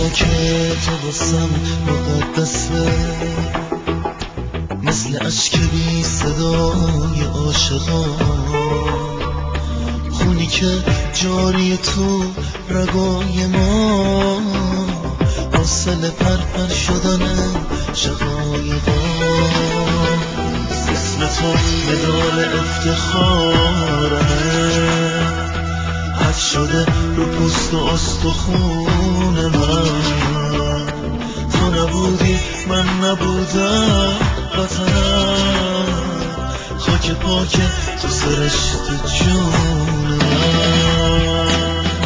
میدونه که تو واسم مقدسه، مثل اشک بی صدای عاشقان، خونی که جاری تو رگای ما، حاصل پرپر شدن شقایقا. اسم تو مدال افتخارمه، حد شده رو پوست و استخون من. تو نبودی من نبودم، وطنم خاک پاک تو سرشت جون من.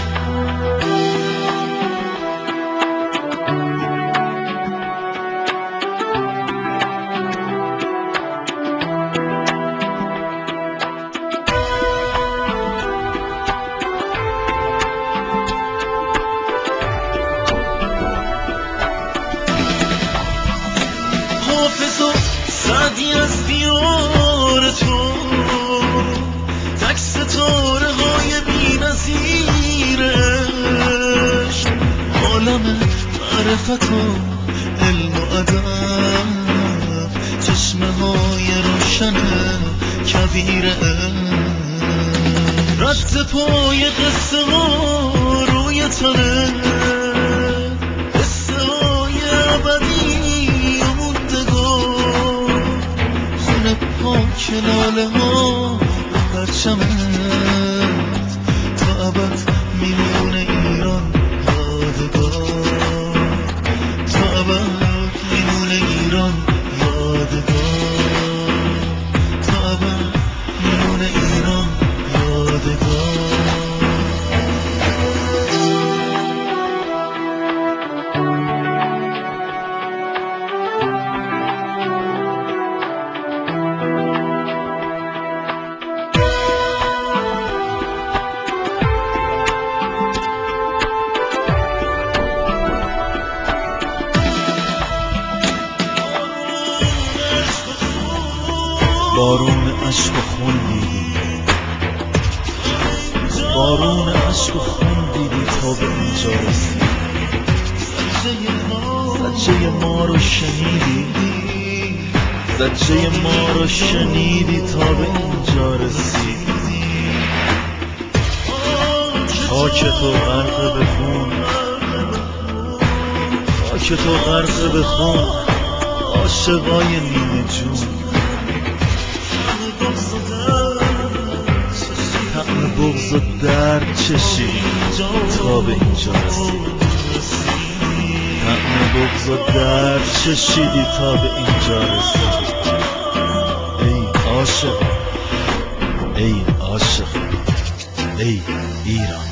حافظ و سعدی از دیار تو، تک ستاره های بی نظیرش، عالم معرفت و علم و ادب، چشمه های روشن کویرش، رد پای قصه ها روی تنه، قصه های ابدی و موندگار، خون پاک لاله ها و پرچمت، تا ابد میمونه ایران یادگار، تا ابد میمونه ایران یادگار، تا ابد میمونه ایران یادگار. بارون عشق و خون دیدی، بارون عشق و خون دیدی تا به اینجا رسیدی، زجه ما رو شنیدی، زجه ما رو شنیدی تا به اینجا رسیدی. خاک تو غرق به خون، خاک تو غرق به خون، عاشقای نیمه جون. طعم بغض و درد چشیدی تا به اینجا رسیدی، طعم بغض و درد چشیدی تا به اینجا رسیدی. ای عاشق، ای عاشق، ای ایران.